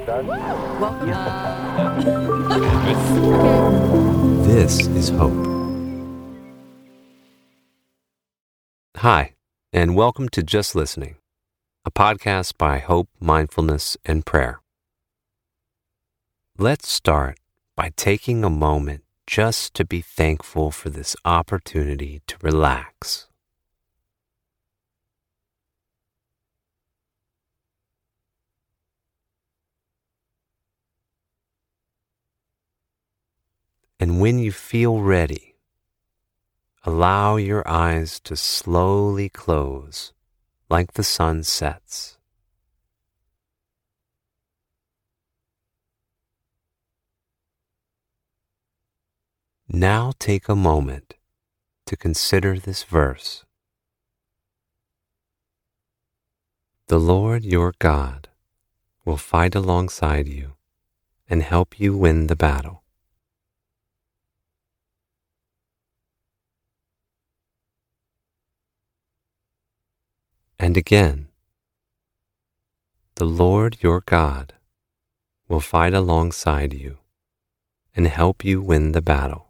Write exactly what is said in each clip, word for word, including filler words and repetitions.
Welcome. This is Hope. Hi, and welcome to Just Listening, a podcast by Hope, Mindfulness, and Prayer. Let's start by taking a moment just to be thankful for this opportunity to relax. And when you feel ready, allow your eyes to slowly close like the sun sets. Now take a moment to consider this verse. The Lord your God will fight alongside you and help you win the battle. And again, the Lord your God will fight alongside you and help you win the battle.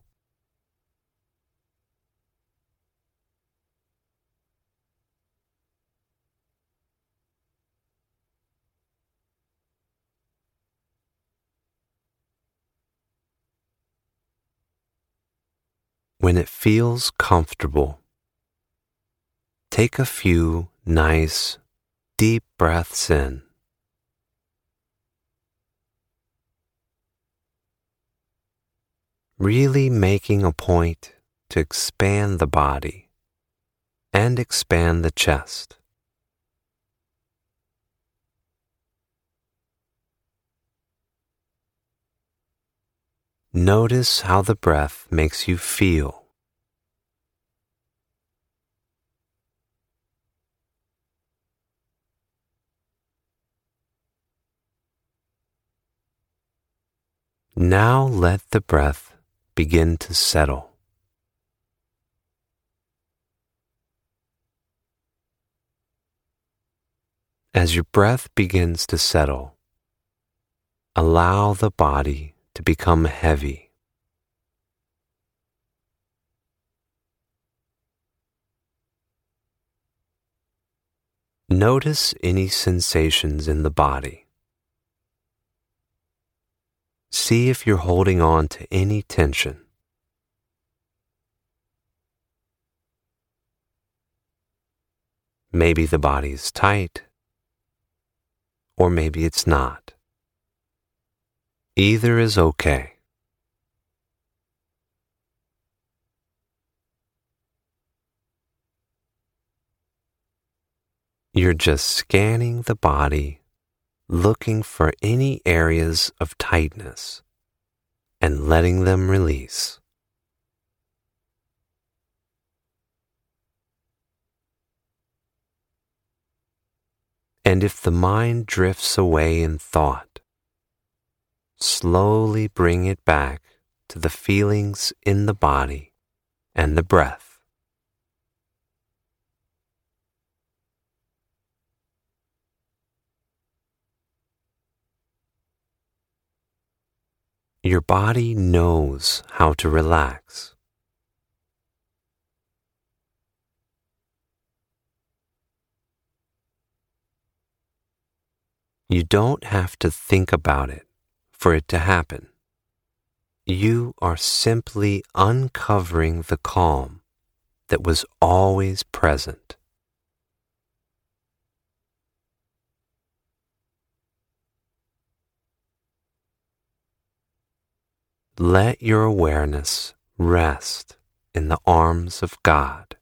When it feels comfortable, take a few nice, deep breaths in. Really making a point to expand the body and expand the chest. Notice how the breath makes you feel. Now let the breath begin to settle. As your breath begins to settle, allow the body to become heavy. Notice any sensations in the body. See if you're holding on to any tension. Maybe the body is tight, or maybe it's not. Either is okay. You're just scanning the body, looking for any areas of tightness and letting them release. And if the mind drifts away in thought, slowly bring it back to the feelings in the body and the breath. Your body knows how to relax. You don't have to think about it for it to happen. You are simply uncovering the calm that was always present. Let your awareness rest in the arms of God.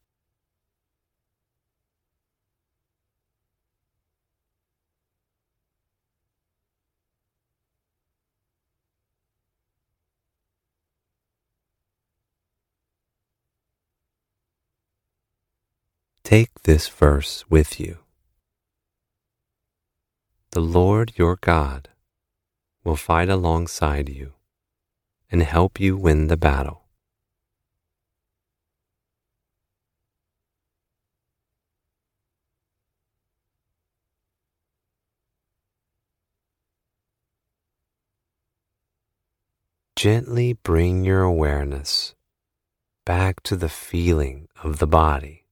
Take this verse with you. The Lord your God will fight alongside you and help you win the battle. gently bring your awareness back to the feeling of the body.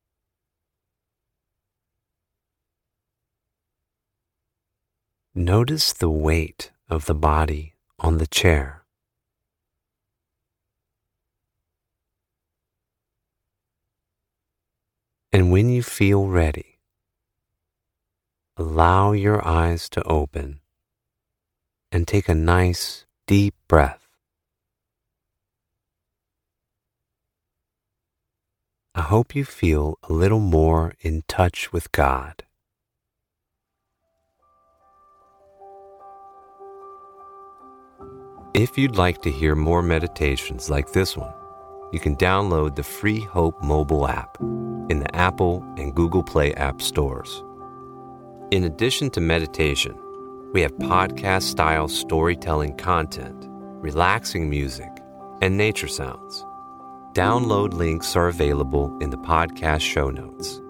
Notice the weight of the body on the chair. And when you feel ready, allow your eyes to open and take a nice, deep breath. I hope you feel a little more in touch with God. If you'd like to hear more meditations like this one, you can download the free Hope mobile app in the Apple and Google Play app stores. In addition to meditation, we have podcast-style storytelling content, relaxing music, and nature sounds. Download links are available in the podcast show notes.